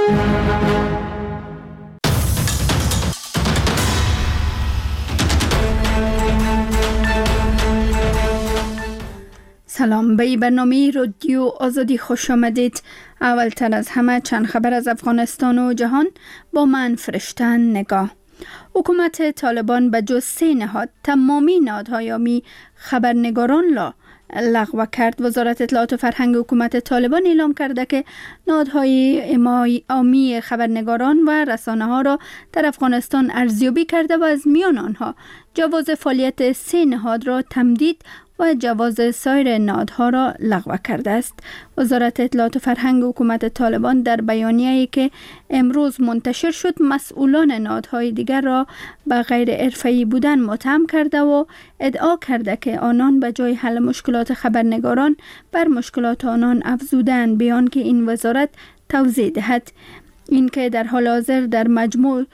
سلام، به این برنامه رادیو آزادی خوش آمدید. اولتر از همه چند خبر از افغانستان و جهان با من فرشته نگاه. حکومت طالبان به جز 3 نهاد تمامی نهادهای عامی خبرنگاران را لغو کرد. وزارت اطلاعات و فرهنگ حکومت طالبان اعلام کرده که نهادهای عامی خبرنگاران و رسانه ها را در افغانستان ارزیابی کرده و از میان آنها جواز فعالیت 3 نهاد را تمدید و جواز سایر نهادها را لغو کرده است. وزارت اطلاعات و فرهنگ حکومت طالبان در بیانیه‌ای که امروز منتشر شد مسئولان نهادهای دیگر را به غیر حرفه‌ای بودن متهم کرده و ادعا کرده که آنان به جای حل مشکلات خبرنگاران بر مشکلات آنان افزودند، بیان که این وزارت توضیح دهد اینکه در حال حاضر در مجموع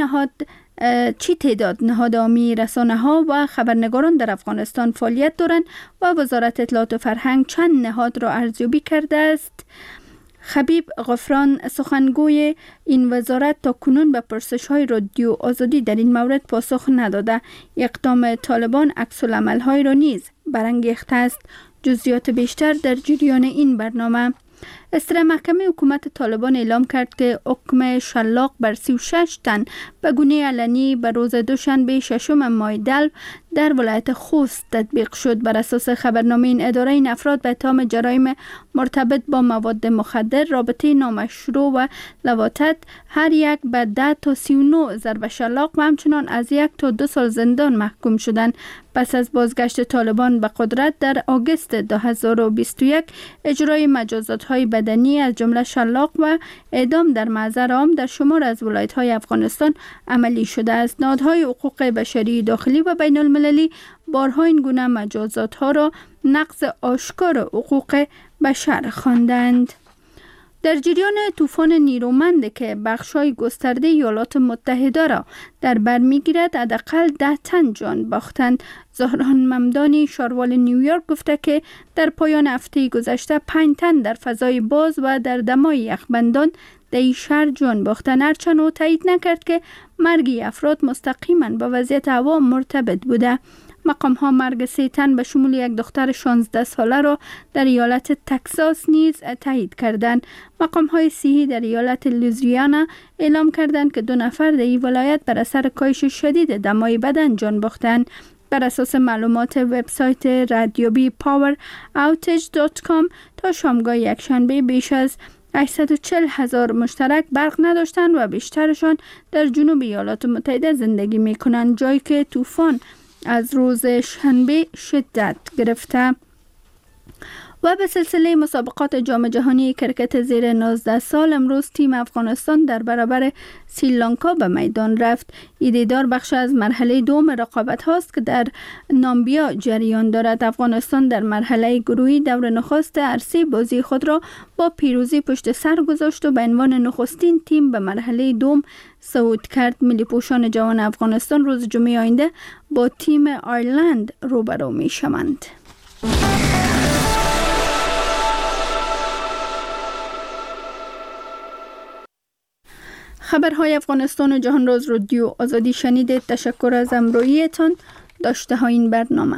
چی تعداد نهاد عامی رسانه‌ها و خبرنگاران در افغانستان فعالیت دارند و وزارت اطلاعات و فرهنگ چند نهاد را ارزیابی کرده است. خبیب غفران سخنگوی این وزارت تا کنون به پرسش‌های رادیو آزادی در این مورد پاسخ نداده. اقدام طالبان عکس‌العمل‌های را نیز برانگیخته است. جزئیات بیشتر در جریان این برنامه. استرا محکمه حکومت طالبان اعلام کرد که حکم شلاق بر 36 تن به گونه علنی به روز دوشنبه 6 ماه دلو در ولایت خوست تطبیق شد. بر اساس خبرنامه این اداره، این افراد به اتهام جرایم مرتبط با مواد مخدر، رابطه نامشروع و لواطت هر یک به 10 تا 39 ضرب شلاق و همچنان از 1 تا 2 سال زندان محکوم شدند. پس از بازگشت طالبان به قدرت در آگوست 2021 اجرای مجازات‌های بدنی از جمله شلاق و اعدام در محضر عام در شمار از ولایت‌های افغانستان عملی شده است. نهادهای حقوق بشری داخلی و بین المللی بارها این گونه مجازات‌ها را نقض آشکار حقوق بشر خواندند. در جریان طوفان نیرومند که بخش‌های گسترده ایالات متحده را در بر می‌گیرد، حداقل 10 تن جان باختند. زهران ممدانی شاروال نیویورک گفته که در پایان هفته گذشته 5 تن در فضای باز و در دمای یخبندان در این شهر جان باختند. هرچند او تایید نکرد که مرگ افراد مستقیما با وضعیت هوا مرتبط بوده. مقام ها مرگ 3 تن به شمول یک دختر 16 ساله را در ایالت تکساس نیز تایید کردند. مقام های صحی در ایالت لوزیانا اعلام کردند که 2 نفر در این ولایت بر اثر کاهش شدید دمای بدن جان باختند. بر اساس معلومات وبسایت ردیابی poweroutage.com تا شامگاه یکشنبه بیش از 840,000 مشترک برق نداشتند و بیشترشان در جنوب ایالات متحده زندگی می کنند، جایی که طوفان از روز شنبه شدت گرفته. و به سلسله مسابقات جام جهانی کرکت زیر 19 سال امروز تیم افغانستان در برابر سریلانکا به میدان رفت. این دیدار بخش از مرحله دوم رقابت هاست که در نامبیا جریان دارد. افغانستان در مرحله گروهی دور نخست عرصه بازی خود را با پیروزی پشت سر گذاشت و به عنوان نخستین تیم به مرحله دوم صعود کرد. ملی پوشان جوان افغانستان روز جمعه آینده با تیم آیرلند روبرو می شوند. خبرهای افغانستان و جهان راز رادیو آزادی شنیدید. تشکر از همراهیتان. داشته ها این برنامه.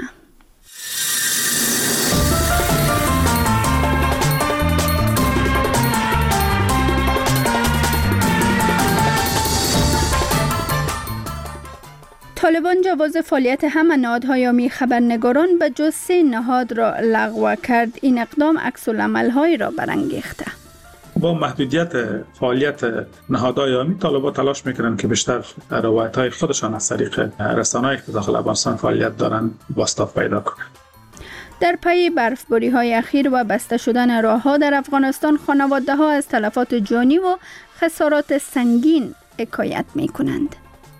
طالبان جواز فعالیت همه نهادهای عامی خبرنگاران به جز 3 نهاد را لغو کرد. این اقدام عکس‌العمل‌هایی را برانگیخته. با محدودیت فعالیت نهادهای عامی، طالبان تلاش میکنن که بیشتر روایت‌های خودشان از طریق رسانه‌ای که داخل افغانستان فعالیت دارند بازتاب پیدا کنند. در پی برفباری‌های اخیر و بسته شدن راه‌ها در افغانستان، خانواده‌ها از تلفات جانی و خسارات سنگین حکایت می‌کنند.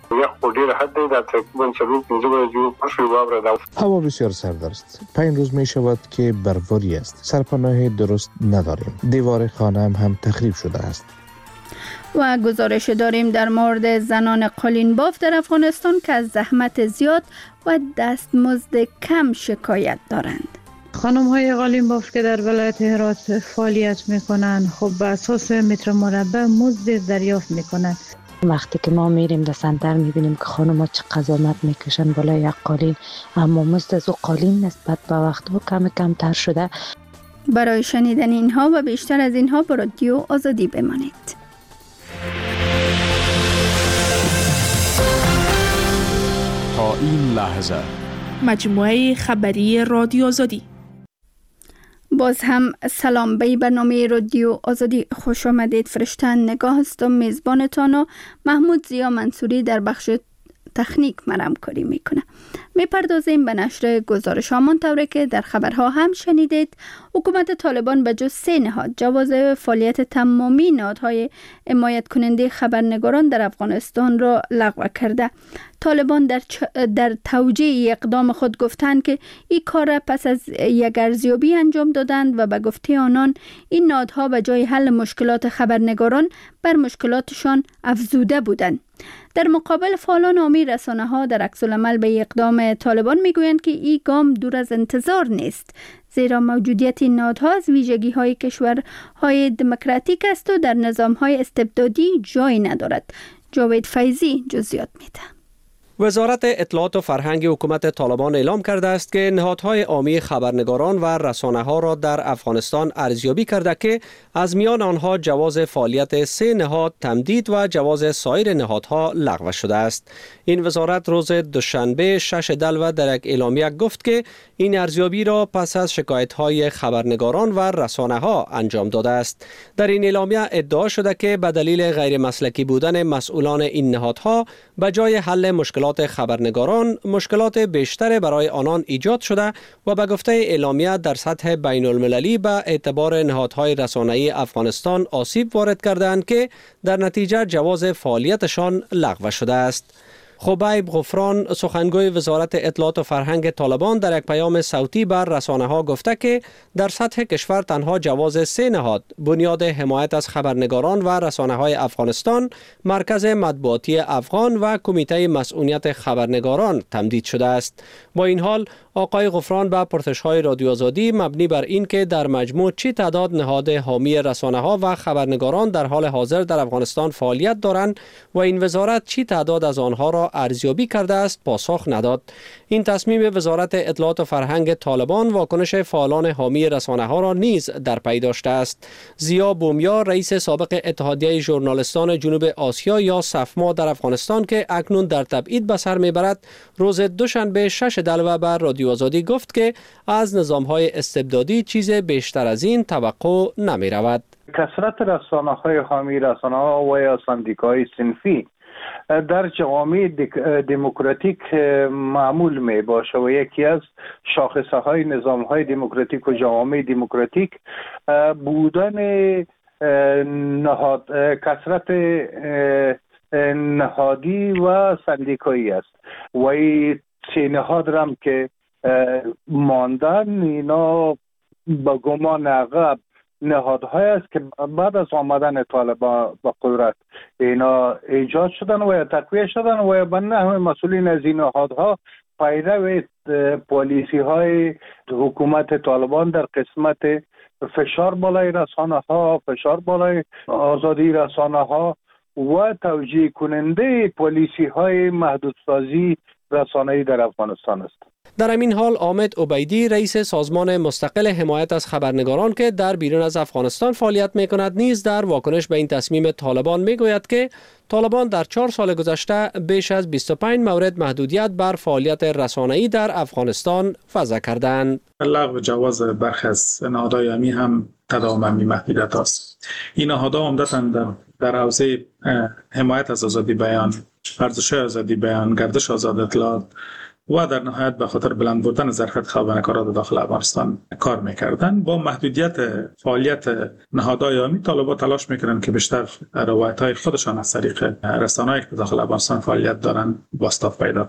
هوا بسیار سرد است. 5 روز می شود که برفباری است. سرپناه درست نداریم. دیوار خانه هم تخریب شده است. و گزارش داریم در مورد زنان قالین باف در افغانستان که از زحمت زیاد و دستمزد کم شکایت دارند. خانم های قالین بافت که در ولایت هرات فعالیت میکنن خب به اساس متر مربع مزد دریافت میکنن. وقتی که ما میریم در سنتر میبینیم که خانم ها چه قزامت میکشن بالای یک قالین، اما مزد از او قالین نسبت به وقت کمتر شده. برای شنیدن اینها و بیشتر از اینها با رادیو آزادی بمانید. تا این لحظه مجموعه خبری رادیو آزادی. باز هم سلام، به برنامه رادیو آزادی خوش آمدید. فرشتن نگاه هستم، میزبانتان و محمود زیا منصوری در بخش تکنیک مرام کاری میکنه. میپردازیم به نشر گزارش هامان طوری که در خبرها هم شنیدید. حکومت طالبان به جز 3 نهاد جواز فعالیت تمامی نهادهای حمایت کننده خبرنگاران در افغانستان را لغو کرده. طالبان در توجیه اقدام خود گفتند که این کار را پس از یک ارزیابی انجام دادند و به گفته آنان این نهادها به جای حل مشکلات خبرنگاران بر مشکلاتشان افزوده بودند. در مقابل فعالان حامی رسانه‌ها در عکس‌العمل به اقدام طالبان میگویند که این گام دور از انتظار نیست، زیرا موجودیت این نهادها از ویژگی‌های کشورهای دموکراتیک است و در نظام‌های استبدادی جای ندارد. جاوید فیضی جزئیات میده. وزارت اطلاعات و فرهنگ حکومت طالبان اعلام کرده است که نهادهای عامی خبرنگاران و رسانه‌ها را در افغانستان ارزیابی کرده که از میان آنها جواز فعالیت 3 نهاد تمدید و جواز سایر نهادها لغو شده است. این وزارت روز دوشنبه 6 دلو در یک اعلامیه گفت که این ارزیابی را پس از شکایت‌های خبرنگاران و رسانه‌ها انجام داده است. در این اعلامیه ادعا شده که به دلیل غیر مسلکی بودن مسئولان این نهادها به جای حل مشکلات خبرنگاران مشکلات بیشتر برای آنان ایجاد شده و به گفته اعلامیه در سطح بین المللی به اعتبار نهادهای رسانه‌ای افغانستان آسیب وارد کردند که در نتیجه جواز فعالیتشان لغو شده است. خبیب غفران سخنگوی وزارت اطلاعات و فرهنگ طالبان در یک پیام صوتی بر رسانه‌ها گفته که در سطح کشور تنها جواز 3 نهاد بنیاد حمایت از خبرنگاران و رسانه‌های افغانستان، مرکز مطبوعاتی افغان و کمیته مسئولیت خبرنگاران تمدید شده است. با این حال آقای غفران به پرسش‌های رادیو آزادی مبنی بر این که در مجموع چی تعداد نهاد حامی رسانه‌ها و خبرنگاران در حال حاضر در افغانستان فعالیت دارند و این وزارت چی تعداد از آنها را ارزیابی کرده است پاسخ نداد. این تصمیم وزارت اطلاعات و فرهنگ طالبان واکنش فعالان حامی رسانه‌ها را نیز در پی داشته است. زیا بومیا رئیس سابق اتحادیه ژورنالیستان جنوب آسیا یا سفما در افغانستان که اکنون در تبعید به سر میبرد، روز دوشنبه 6 دلو بر رادیو آزادی گفت که از نظام‌های استبدادی چیز بیشتر از این توقع نمی‌رود. کثرت رسانه‌های حامی رسانه‌ها و یا سندیکاهای صنفی در جوامع دموکراتیک معمول می باشه و یکی از شاخصه های نظام های دموکراتیک و جوامع دموکراتیک بودن کثرت نهادی و سندیکایی است و این 3 نهاد هم که ماندن اینا با گمان عقب نهادهای است که بعد از آمدن طالبان به قدرت اینا ایجاد شدن و تقویه شدن و بنده همه مسئولین از این نهادها پیرو پالیسی های حکومت طالبان در قسمت فشار بالای رسانه ها، فشار بالای آزادی رسانه ها و توجیه کننده پالیسی های محدودسازی رسانه‌ای در افغانستان است. در همین حال حامد عبیدی رئیس سازمان مستقل حمایت از خبرنگاران که در بیرون از افغانستان فعالیت می‌کند نیز در واکنش به این تصمیم طالبان می‌گوید که طالبان در 4 سال گذشته بیش از 25 مورد محدودیت بر فعالیت رسانه‌ای در افغانستان وضع کردند. لغو جواز برخی از نهادهای حامی هم تداوم همین محدودیت است. این نهادها عمدتاً در حوزه حمایت از آزادی بیان، ارزش آزادی بیان، گردش آزاد اطلاعات و در نهایت به خاطر بلند بردن ظرفیت خبرنگاران داخل افغانستان کار میکردن. با محدودیت فعالیت نهادهای حامی طالبان تلاش میکنن که بیشتر روایت‌های خودشان از طریق رسانه‌ای که داخل افغانستان فعالیت دارن بازتاب پیدا کنند.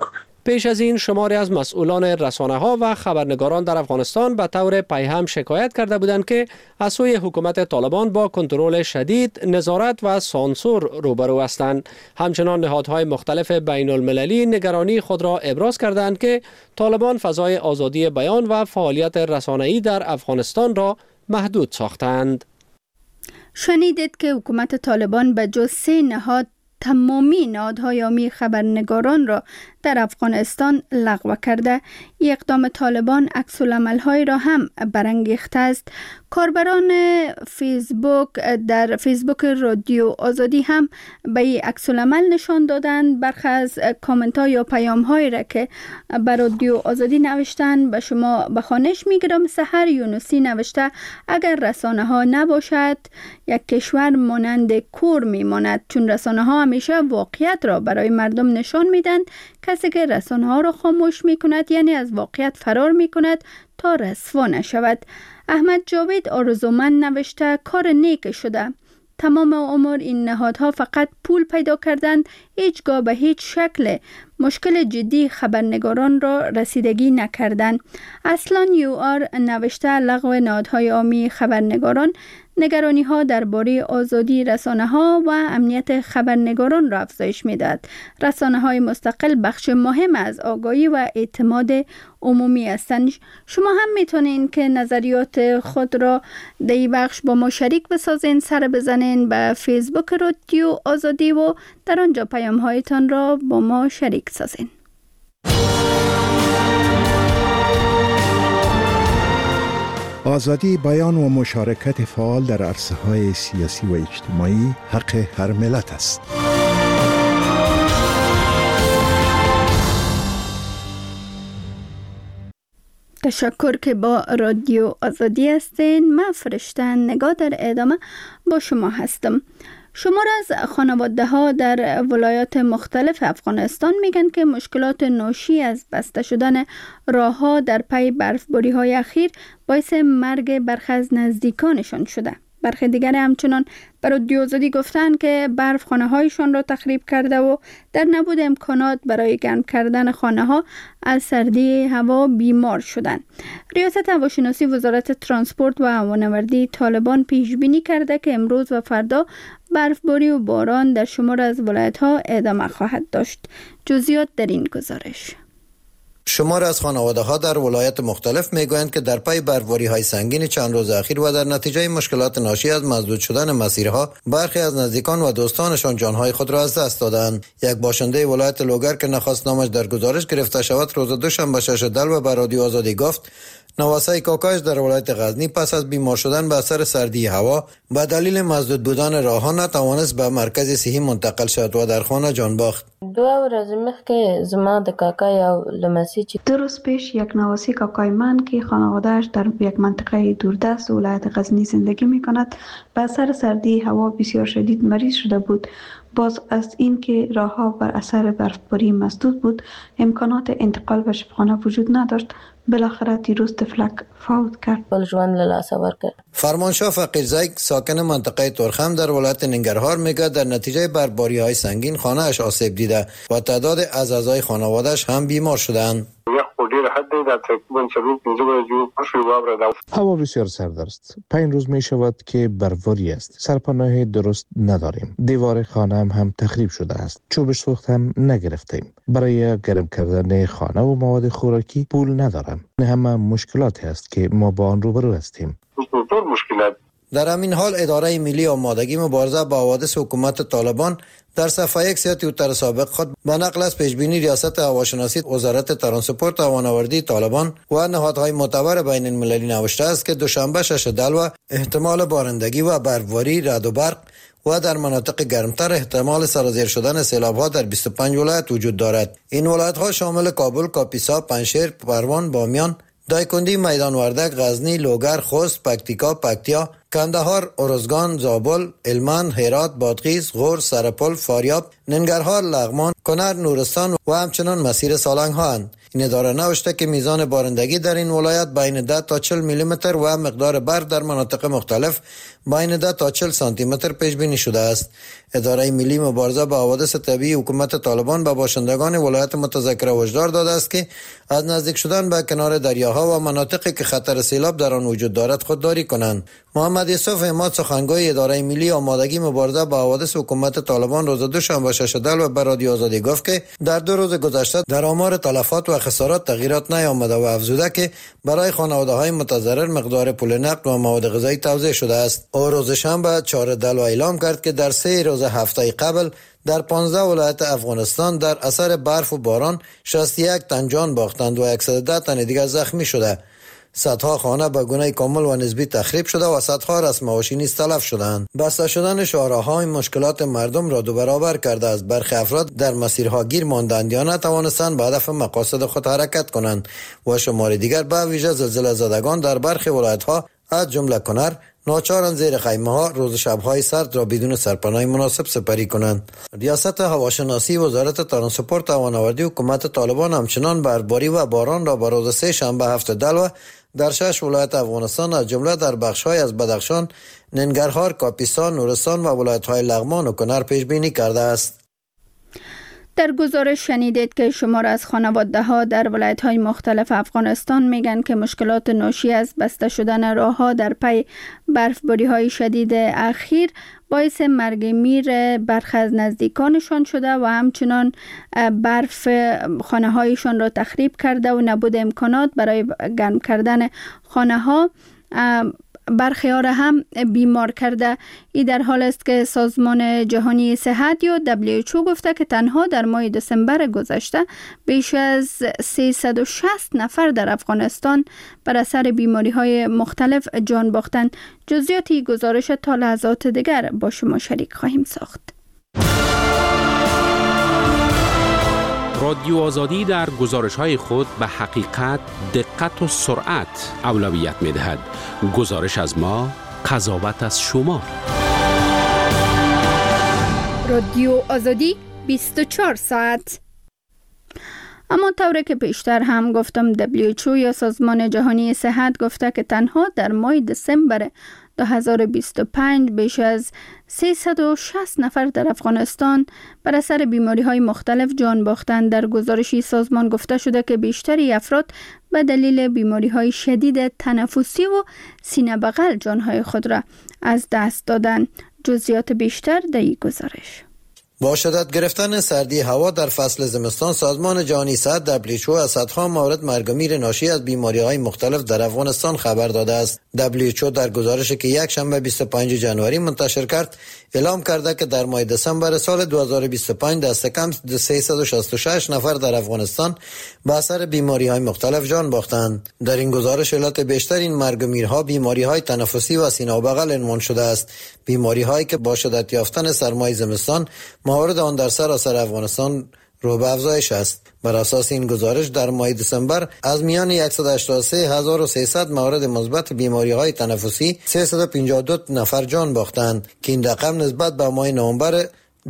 پیش از این شماری از مسئولان رسانه‌ها و خبرنگاران در افغانستان به طور پیهم شکایت کرده بودند که از سوی حکومت طالبان با کنترل شدید، نظارت و سانسور روبرو هستند. همچنان نهادهای مختلف بین المللی نگرانی خود را ابراز کردند که طالبان فضای آزادی بیان و فعالیت رسانه‌ای در افغانستان را محدود ساختند. شنیدید که حکومت طالبان به جز 3 نهاد تمامی نهادهای عامی خبرنگاران را در افغانستان لغو کرده. این اقدام طالبان عکس‌العمل‌های را هم برانگیخته است. کاربران فیسبوک در فیسبوک رادیو آزادی هم به این عکس‌العمل نشان دادند. برخی از کامنت‌ها یا پیام‌هایی را که به رادیو آزادی نوشتند به شما به خوانش می‌گیرم. سحر یونسی نوشته اگر رسانه‌ها نباشد یک کشور مانند کور می‌ماند، چون رسانه‌ها همیشه واقعیت را برای مردم نشان می‌دهند. کسی که رسانه‌ها را خاموش می‌کند یعنی از واقعیت فرار می‌کند تا رسوا نشود. احمد جاوید آرزومند نوشته کار نیک شده. تمام عمر این نهادها فقط پول پیدا کردند، هیچگاه به هیچ شکل مشکل جدی خبرنگاران را رسیدگی نکردند. اصلا یو آر نوشته لغو نهادهای عامی خبرنگاران نگرانی ها درباره آزادی رسانه ها و امنیت خبرنگاران را افزایش می‌دهد. رسانه های مستقل بخش مهم از آگاهی و اعتماد عمومی هستند. شما هم میتونین که نظریات خود را در این بخش با ما شریک بسازین. سر بزنین به فیسبوک رادیو آزادی و در آنجا پیام هایتان را با ما شریک سازین. آزادی بیان و مشارکت فعال در عرصه‌های سیاسی و اجتماعی حق هر ملت است. تشکر که با رادیو آزادی هستین. من فرشتن نگاه در ادامه با شما هستم. شمار از خانواده ها در ولایات مختلف افغانستان میگن که مشکلات ناشی از بسته شدن راه ها در پی برفباری های اخیر باعث مرگ برخی از نزدیکانشان شده. برخی دیگر همچنان بر رادیو آزادی گفتند که برف خانه هایشان را تخریب کرده و در نبود امکانات برای گرم کردن خانه ها از سردی هوا بیمار شدند. ریاست هواشناسی وزارت ترانسپورت و هوانوردی طالبان پیش بینی کرده که امروز و فردا برفباری و باران در شمار از ولایت ها ادامه خواهد داشت. جزئیات در این گزارش. شمار از خانواده ها در ولایات مختلف میگویند که در پی برفباری های سنگین چند روز اخیر و در نتیجه مشکلات ناشی از مسدود شدن مسیرها برخی از نزدیکان و دوستانشان جانهای خود را از دست دادند. یک باشنده ولایت لوگر که نخواست نامش در گزارش گرفته شود روز دوشنبه 6 دلو به رادیو آزادی گفت نواسه کاکایش در ولایت غزنی پس از بیمار شدن به اثر سردی هوا به دلیل مسدود بودن راه‌ها نتوانست به مرکز صحی منتقل شد و در خانه جان باخت. 2 ورځې مخکې زما د کاکای او لمسی چې 2 روز پیش یک نواسی کاکای من که خانواده‌اش در یک منطقه دوردست ولایت غزنی زندگی می‌کند به اثر سردی هوا بسیار شدید مریض شده بود. باز از این که راه‌ها بر اثر برفباری مسدود بود امکانات انتقال به شفاخانه وجود نداشت. بالاخره دیروز تفلک فوت کرد. فرمانشاه فقیرزی ساکن منطقه ترخم در ولایت ننگرهار میگه در نتیجه برفباری‌های سنگین خانه‌اش آسیب دیده و تعداد از اعضای خانواده‌اش هم بیمار شدند. هوا بسیار سرد است. 5 روز می شود که برفباری است. سرپناه درست نداریم. دیوار خانه هم تخریب شده است. چوبش سوخت هم نگرفتیم. برای گرم کردن خانه و مواد خوراکی پول ندارم. همه مشکلاتی است که ما با آن روبرو هستیم. در همین حال اداره ملی آمادگی مبارزه با حوادث حکومت طالبان در صفحه یک توییتر سابق خود به نقل از پیشبینی ریاست هواشناسی وزارت ترانسپورت و هوانوردی طالبان و نهادهای معتبر بین المللی نوشته است که دوشنبه 6 دلو احتمال بارندگی و برفباری، رعد و برق و در مناطق گرمتر احتمال سرازیر شدن سیلاب‌ها در 25 ولایت وجود دارد. این ولایت‌ها شامل کابل، کاپیسا، پنجشیر، پروان، بامیان، دایکندی، میدان وردک، غزنی، لوگر، خوست، پکتیکا، پکتیا، کندهار، ارزگان، زابل، هلمند، هرات، بادغیس، غور، سرپل، فاریاب، ننگرهار، لغمان، کنر، نورستان و همچنان مسیر سالنگ ها اند. این اداره نوشته که میزان بارندگی در این ولایت بین 10 تا 40 میلیمتر و مقدار برف در مناطق مختلف بین 10 تا 40 سانتی متر پیش بینی شده است. اداره ملی مبارزه با حوادث طبیعی حکومت طالبان به باشندگان ولایت متذکره هشدار داده است که از نزدیک شدن به کنار دریاها و مناطقی که خطر سیلاب در آن وجود دارد خودداری کنند. محمد یوسف عماد سخنگوی اداره ملی آمادگی مبارزه با حوادث حکومت طالبان روز دوشنبه 6 دلو به رادیو آزادی گفت که در 2 روز گذشته در آمار تلفات و خسارات تغییرات نیامده و افزوده که برای خانواده‌های متضرر مقدار پول نقد و مواد غذایی توزیع شده است. او روز شنبه 4 دلو اعلام کرد که در 3 روز هفته قبل در 15 ولایت افغانستان در اثر برف و باران 61 تن جان باختند و 110 تن دیگر زخمی شده. صدها خانه به گونه کامل و نسبی تخریب شده و صدها رسم نیز تلف شدند. بسته شدن شاهراه‌ها این مشکلات مردم را 2 برابر کرده است. برخی افراد در مسیرها گیر ماندند یا نتوانستند به هدف مقاصد خود حرکت کنند و شمار دیگر به ویژه زلزله زدگان در برخی ولایت‌ها از جمله کنر ناچارند زیر خیمه‌ها روز شب‌های سرد را بدون سرپناه مناسب سپری کنند. ریاست هواشناسی وزارت ترانسپورت و هوانوردی حکومت طالبان همچنان برفباری و باران را به روز 3 شنبه 7 دلو در 6 ولایت افغانستان از جمله در بخش‌های از بدخشان، ننگرهار، کاپیسا، نورستان و ولایت‌های لغمان و کنر پیش بینی کرده است. در گزارش شنیدید که شمار از خانواده‌ها در ولایت‌های مختلف افغانستان میگن که مشکلات ناشی از بسته شدن راه‌ها در پی برفباری‌های شدید اخیر باعث مرگ میر برخی از نزدیکانشان شده و همچنان برف خانه‌هایشان را تخریب کرده و نبود امکانات برای گرم کردن خانه‌ها برخی ها را هم بیمار کرده. این در حال است که سازمان جهانی صحت یا WHO گفته که تنها در ماه دسامبر گذشته بیش از 360 نفر در افغانستان بر اثر بیماری های مختلف جان باختند. جزئیاتی گزارش تا لحظات دیگر با شما شریک خواهیم ساخت. رادیو آزادی در گزارش‌های خود به حقیقت، دقت و سرعت اولویت می‌دهد. گزارش از ما، قضاوت از شما. رادیو آزادی 24 ساعت. اما طوری که پیشتر هم گفتم WHO یا سازمان جهانی صحت گفته که تنها در ماه دسامبر 2025 بیش از 360 نفر در افغانستان بر اثر بیماری‌های مختلف جان باختند. در گزارشی سازمان گفته شده که بیشتری افراد به دلیل بیماری‌های شدید تنفسی و سینه بغل جان‌های خود را از دست دادند. جزئیات بیشتر در این گزارش. با شدت گرفتن سردی هوا در فصل زمستان، سازمان جهانی صحت WHO از صدها مورد مرگ و میر ناشی از بیماری‌های مختلف در افغانستان خبر داده است. WHO در گزارشی که یک شنبه 25 جنوری منتشر کرد اعلام کرده که در ماه دسامبر سال 2025 دست کم 366 نفر در افغانستان به اثر بیماری‌های مختلف جان باختند. در این گزارش علت بیشتر این مرگ و میرها بیماری‌های تنفسی و سینه و بغل عنوان شده است. بیماری‌هایی که با شدت یافتن سرمای زمستان موارد آن در سراسر افغانستان رو به افزایش است. بر اساس این گزارش در ماه دسامبر از میان 183,300 مورد مثبت بیماری‌های تنفسی 352 نفر جان باختند که این رقم نسبت به ماه نوامبر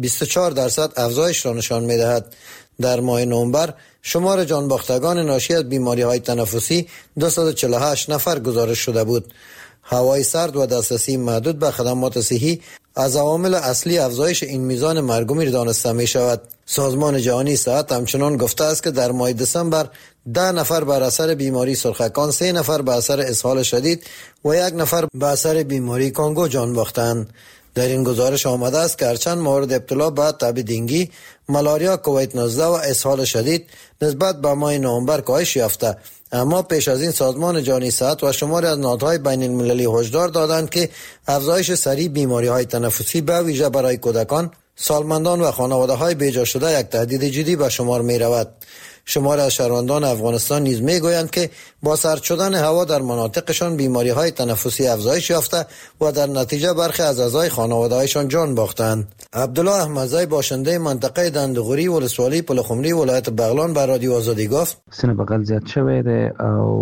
24% افزایش را نشان می‌دهد. در ماه نوامبر شمار جان باختگان ناشی از بیماری‌های تنفسی 248 نفر گزارش شده بود. هوای سرد و دسترسی محدود به خدمات صحی از عوامل اصلی افزایش این میزان مرگ و میر دانسته می شود. سازمان جهانی صحت همچنان گفته است که در ماه دسامبر 10 نفر بر اثر بیماری سرخکان، 3 نفر بر اثر اسهال شدید و 1 نفر بر اثر بیماری کانگو جان باختند. در این گزارش آمده است که هرچند مورد ابتلا به تب دنگی، ملاریا، کووید 19 و اسهال شدید نسبت به ماه نوامبر کاهش یافته، اما پیش از این سازمان جهانی صحت و شماری از نهادهای بین المللی هشدار دادند که افزایش سریع بیماری‌های تنفسی به ویژه برای کودکان، سالمندان و خانواده‌های بیجا شده یک تهدید جدی به شمار می‌رود. شمار از شهروندان افغانستان نیز میگویند که با سرد شدن هوا در مناطقشان بیماری‌های تنفسی افزایش یافته و در نتیجه برخی از اعضای خانواده‌هایشان جان باختند. عبدالله احمدزی باشنده منطقه دندغوری ولسوالی پلخمری ولایت بغلان بر رادیو آزادی گفت: سینه بغل زیاد شده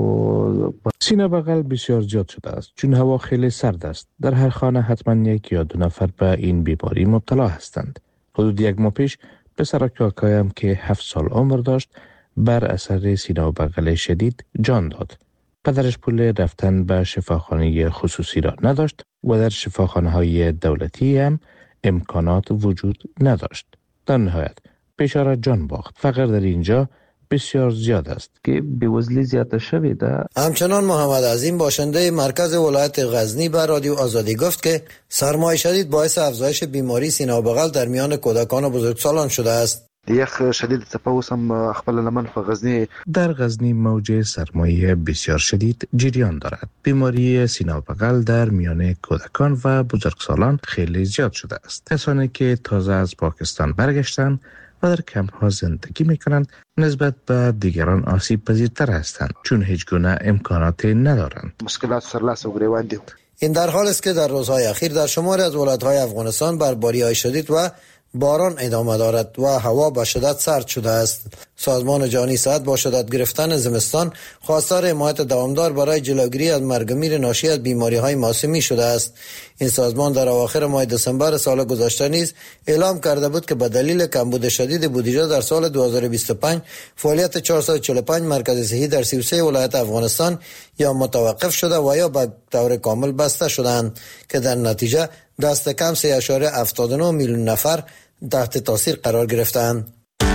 او سینه بغل بسیار زیاد شده است چون هوا خیلی سرد است. در هر خانه حتما 1 یا 2 نفر به این بیماری مبتلا هستند. حدود 1 ماه پیش پسر کاکایم که 7 سال عمر داشت بر اثر سینه و بغل شدید جان داد. پدرش پول رفتن به شفاخانه خصوصی را نداشت و در شفاخانه‌های دولتی هم امکانات وجود نداشت. در نهایت بیچاره جان باخت. فقر در اینجا بسیار زیاد است که بیوزلی زیاد شده. همچنان محمد عظیم باشنده مرکز ولایت غزنی به رادیو آزادی گفت که سرمای شدید باعث افزایش بیماری سینه و بغل در میان کودکان و بزرگسالان شده است. یخ شدید تپاوس هم خپل لمن په غزنی. در غزنی موج سرمایه بسیار شدید جریان دارد. بیماری سینه و بغل در میان کودکان و بزرگسالان خیلی زیاد شده است. کسانی که تازه از پاکستان برگشتند و در کمپ ها زندگی میکنند نسبت به دیگران آسیب پذیرتر هستند چون هیچ گونه امکاناتی ندارند. مشکلات سرلاس و گریوان دید. این در حال است که در روزهای اخیر در شماری از ولایت‌های افغانستان برفباری‌های شدید و باران ادامه دارد و هوا به شدت سرد شده است. سازمان جهانی صحت با شدت گرفتن زمستان خواستار حمایت دوامدار برای جلوگیری از مرگ و میر ناشی از بیماری‌های موسمی شده است. این سازمان در اواخر ماه دسامبر سال گذشته نیز اعلام کرده بود که به دلیل کمبود شدید بودجه در سال 2025 فعالیت 445 مرکز صحی در 33 ولایت افغانستان یا متوقف شده و یا به طور کامل بسته شدند که در نتیجه دست کم 3.79 میلیون نفر تحت تاثیر قرار گرفتند.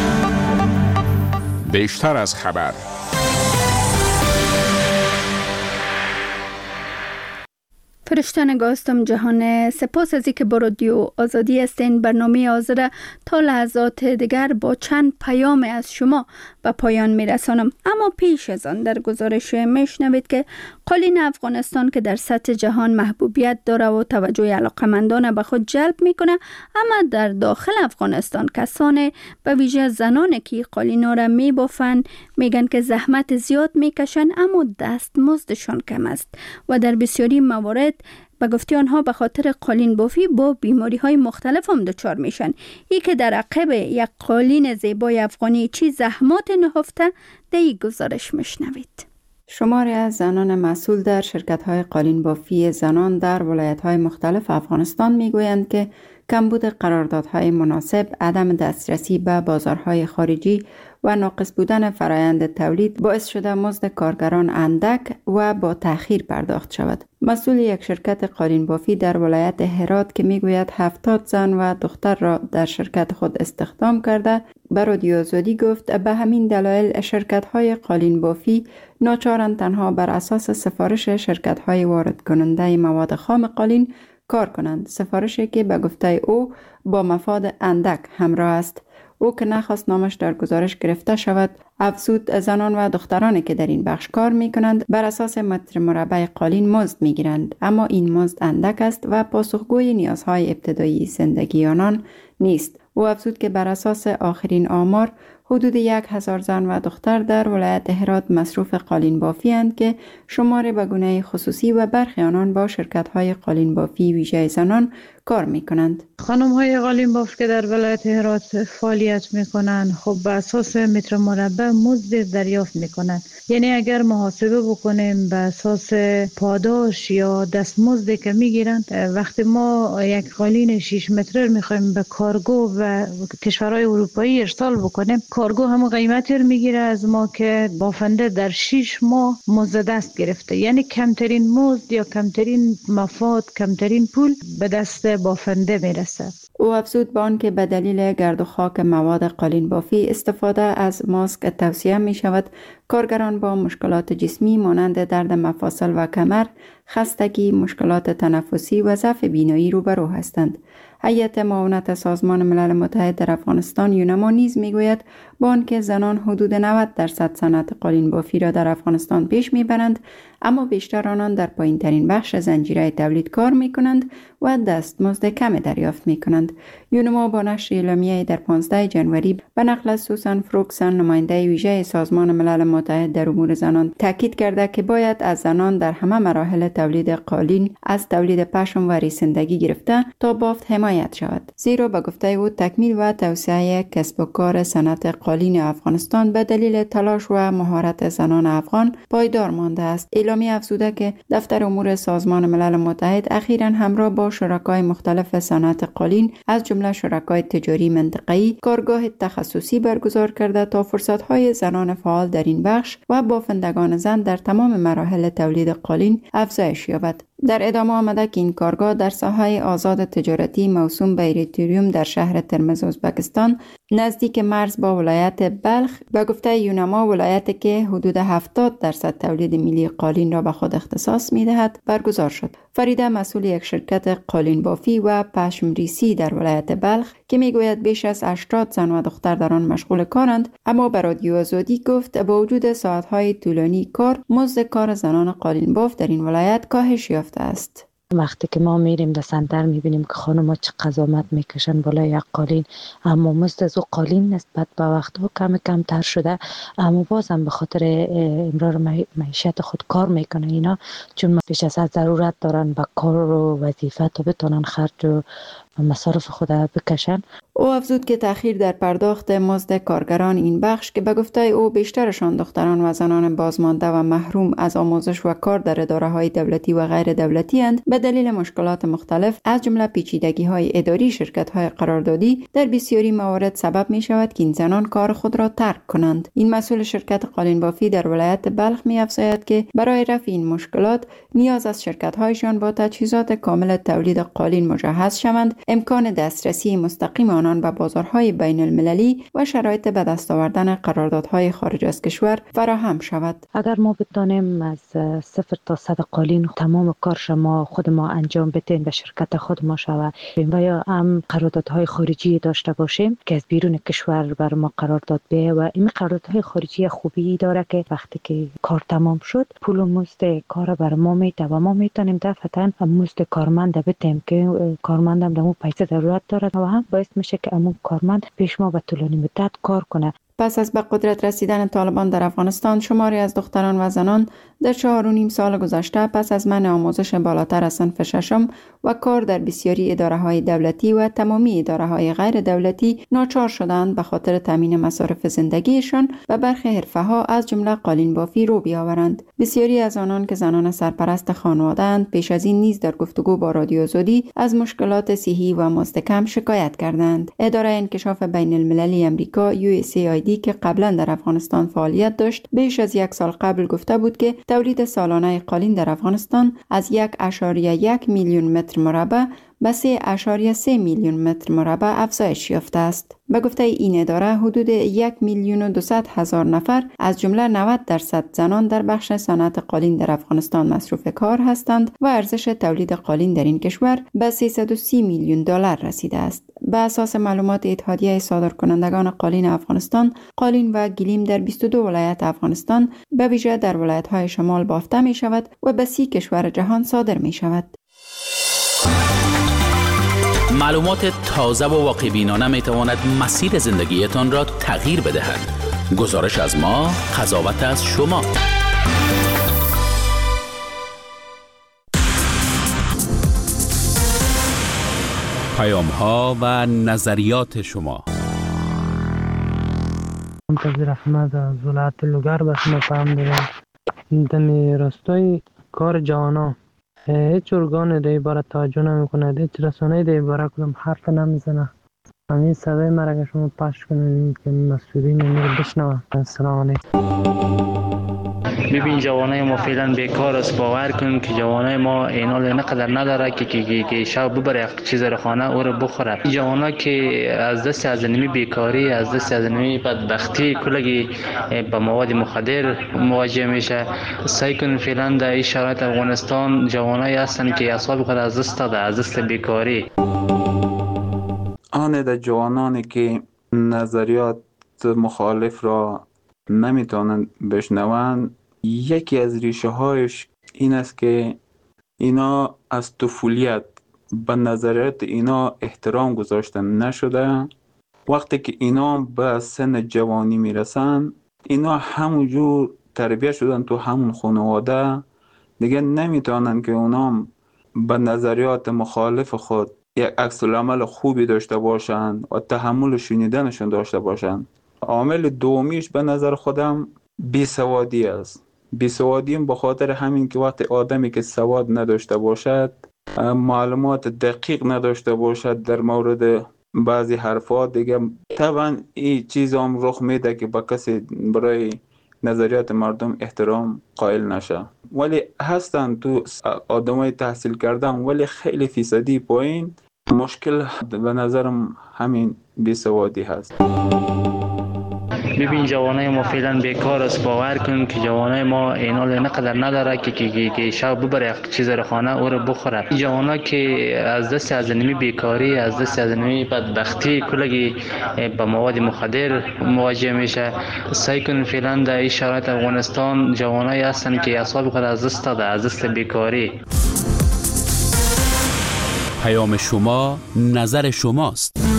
بیشتر از خبر. فرشته نگاستم جهان، سپاس از اینکه با رادیو آزادی هستین. برنامه حاضر تا لحظات دیگر با چند پیام از شما به پایان میرسانم. اما پیش از آن در گزارش میشنوید که قالین افغانستان که در سطح جهان محبوبیت داره و توجه علاقمندان به خود جلب میکنه، اما در داخل افغانستان کسان به ویژه زنان که قالین را میبافن میگن که زحمت زیاد میکشن اما دستمزدشان کم است و در بسیاری موارد به گفته آنها به خاطر قالین بافی با بیماری های مختلف هم دچار میشن. ای که در عقب یک قالین زیبای افغانی چی زحمات نهفته در این گزارش میشنوید. شماری از زنان مسئول در شرکت‌های قالین بافی زنان در ولایت‌های مختلف افغانستان میگویند که کمبود قراردادهای مناسب، عدم دسترسی به بازارهای خارجی و ناقص بودن فرایند تولید باعث شده مزد کارگران اندک و با تأخیر پرداخت شود. مسئول یک شرکت قالین بافی در ولایت هرات که میگوید 70 زن و دختر را در شرکت خود استخدام کرده به رادیو آزادی گفت به همین دلایل شرکت‌های قالین بافی ناچارند تنها بر اساس سفارش شرکت‌های وارد کننده مواد خام قالین کار کنند، سفارشی که به گفته او با مفاد اندک همراه است. او که نخواست نامش در گزارش گرفته شود افزود زنان و دخترانی که در این بخش کار می کنند بر اساس متر مربع قالین مزد می گیرند، اما این مزد اندک است و پاسخگوی نیازهای ابتدایی زندگی آنان نیست. او افزود که بر اساس آخرین آمار حدود 1000 زن و دختر در ولایت هرات مصروف قالین بافی اند که شمار به گونه خصوصی و برخی آنان با شرکت‌های قالین بافی ویژه زنان کار می‌کنند. خانم‌های قالین باف که در ولایت هرات فعالیت می‌کنند خب به اساس متر مربع مزد دریافت می‌کنند. یعنی اگر محاسبه بکنیم به اساس پاداش یا دستمزدی که می‌گیرند، وقتی ما یک قالین 6 متر می‌خوایم به کارگو و کشورهای اروپایی ارسال بکنیم، کارگو هم قیمتی رو میگیره از ما که بافنده در 6 ماه مزد دست گرفته. یعنی کمترین مزد یا کمترین مفاد، کمترین پول به دست بافنده میرسه. او افزود به آن که به دلیل گرد و خاک مواد قالین بافی استفاده از ماسک توصیه می شود کارگران با مشکلات جسمی مانند درد مفاصل و کمر، خستگی، مشکلات تنفسی و ضعف بینایی روبرو هستند. هیئت معاونت سازمان ملل متحد در افغانستان یونما نیز میگوید با آنکه زنان حدود 90% صنعت قالین بافی را در افغانستان پیش میبرند، اما بیشتر آنان در پایین‌ترین بخش زنجیره تولید کار میکنند و دستمزد کم دریافت میکنند. یونما با نشر اعلامیه‌ای در 15 جنوری به نقل از سوسن فروکسن نماینده ویژه سازمان ملل متحد در امور زنان تاکید کرده که باید از زنان در همه مراحل تولید قالین از تولید پشم و ریسندگی گرفته تا بافت حمایت شود، زیرا به گفته او تکمیل و توسعه کسب و کار صنعت قالین افغانستان به دلیل تلاش و مهارت زنان افغان پایدار مانده است. اعلامیه افزوده که دفتر امور سازمان ملل متحد اخیراً همراه با شرکای مختلف صنعت قالین از جمله شرکای تجاری منطقه‌ای کارگاه تخصصی برگزار کرده تا فرصت‌های زنان فعال در این بخش و بافندگان زن در تمام مراحل تولید قالین افزایش یابد. در ادامه آمده که این کارگاه در ساحه آزاد تجارتی موسوم به ایریتریوم در شهر ترمز ازبکستان نزدیک مرز با ولایت بلخ به گفته یونما، ولایتی که حدود 70% تولید ملی قالین را به خود اختصاص می‌دهد، برگزار شد. فریده، مسئول یک شرکت قالین بافی و پشمریسی در ولایت بلخ که میگوید بیش از 80 زن و دختر در آن مشغول کارند، اما به رادیو آزادی گفت با وجود ساعت‌های طولانی کار، مزد کار زنان قالین باف در این ولایت کاهش یافته است. وقتی که ما میریم در سنتر میبینیم که خانوما چه قضاوت میکشن بالای یک قالین، اما مزد از او قالین نسبت به وقت و کمتر شده، اما بازم به خاطر امرار معیشت خود کار میکنن اینا، چون پیش از ضرورت دارن به کار و وظیفه تا بتونن خرج و مصارف خود بکشن. او افزود که تأخیر در پرداخت مزد کارگران این بخش که به گفته او بیشترشان دختران و زنان بازمانده و محروم از آموزش و کار در اداره‌های دولتی و غیر دولتی اند، به دلیل مشکلات مختلف از جمله پیچیدگی‌های اداری شرکت‌های قراردادی در بسیاری موارد سبب می‌شود که این زنان کار خود را ترک کنند. این مسئول شرکت قالین بافی در ولایت بلخ می‌افزاید که برای رفع این مشکلات نیاز از شرکت‌هایشان با تجهیزات کامل تولید قالین مجهز شوند، امکان دسترسی مستقیم آنان به بازارهای بین المللی و شرایط به دست آوردن قراردادهای خارج از کشور فراهم شود. اگر ما بتانیم از 0 تا 100 قالین تمام کارش ما خود ما انجام بدیم به شرکت خود ما شود و یا هم قراردادهای خارجی داشته باشیم که از بیرون کشور بر ما قرارداد بیه و این قراردادهای خارجی خوبی داره که وقتی که کار تمام شد پول و مزد کار بر ما میده و ما میتونیم دفعتاً مزد کارمند بدیم که کارمندم دمو پیسه ضرورت داره و هم باعث میشه که امون کارمند پیش ما به طولانی مدت کار کنه. پس از به قدرت رسیدن طالبان در افغانستان، شماری از دختران و زنان در 4.5 سال گذشته پس از منع آموزش بالاتر از صنف ششم و کار در بسیاری اداره‌های دولتی و تمامی اداره‌های غیر دولتی ناچار شدند به خاطر تامین مصارف زندگیشان و برخی حرفه‌ها از جمله قالین بافی رو بیاورند. بسیاری از آنان که زنان سرپرست خانواده‌اند پیش از این نیز در گفتگو با رادیو آزادی از مشکلات صحی و مزد کم شکایت کردند. اداره انکشاف بین المللی امریکا USAID که قبلا در افغانستان فعالیت داشت، بیش از 1 سال قبل گفته بود که تولید سالانه قالین در افغانستان از 1.1 میلیون متر مربع به 3.3 میلیون متر مربع افزایش یافته است. به گفته این اداره حدود 1,200,000 نفر از جمله 90% زنان در بخش صنعت قالین در افغانستان مصروف کار هستند و ارزش تولید قالین در این کشور به 330 میلیون دلار رسیده است. به اساس معلومات اتحادیه صادرکنندگان قالین افغانستان، قالین و گلیم در 22 ولایت افغانستان به ویژه در ولایت‌های شمال بافته می شود و به 30 کشور جهان صادر می شود. معلومات تازه و واقع بینانه می تواند مسیر زندگیتان را تغییر بدهد. گزارش از ما، قضاوت از شما. پیام ها و نظریات شما. منتظر احمد از ولایت لوگر به شما پیام میدم. در راستای کار جوانا هیچ ارگان در عبارت توجه نمی کند، هیچ رسانه در عبارت کدام حرف نمیزنه. همین صدای مرا که شما پخش کنید که مسئولین رو بشنوه. السلام علیکم. ببین جوانای ما فعلا بیکار است. باور کن که جوانای ما اینال نقدر نداره که شب ببره یک چیز رو خانه او رو بخوره. جوانا که از دست از نمی بیکاری، از دست از نمی بدبختی کلگی با مواد مخدر مواجه میشه. سعی کن فعلا در این شرایط افغانستان جوانای هستن که اعصاب خود از دست داده، از دست بیکاری. آن در جوانانی که نظریات مخالف را نمیتونن بشنوند، یکی از ریشه هایش این است که اینا از طفولیت به نظریات اینا احترام گذاشته نشده. وقتی که اینا به سن جوانی میرسن، اینا همونجور تربیت شدن تو همون خانواده، دیگه نمیتونن که اونا به نظریات مخالف خود یک عکس العمل خوبی داشته باشند و تحمل شنیدنشون داشته باشند. عامل دومیش به نظر خودم بیسوادی است. بیسوادی به خاطر همین که وقت آدمی که سواد نداشته باشد، معلومات دقیق نداشته باشد در مورد بعضی حرفات، دیگه طبعا این چیز هم رخ میده که با کسی برای نظریات مردم احترام قائل نشه. ولی هستن تو آدمای تحصیل کردن ولی خیلی فیصدی پایین. مشکل به نظرم همین بیسوادی هست. ببین جوانای ما فعلا بیکار است. باور کن که جوانای ما اینا نقدر نداره که شب ببره چیز رو خانه او رو بخوره. جوانا که از دست از نمی بیکاری، از دست از نمی بدبختی کلگی با مواد مخدر مواجه میشه. سعی کن فعلا در این شرایط افغانستان جوانای هستن که اعصاب خود از دست داده، از دست بیکاری. پیام شما، نظر شماست.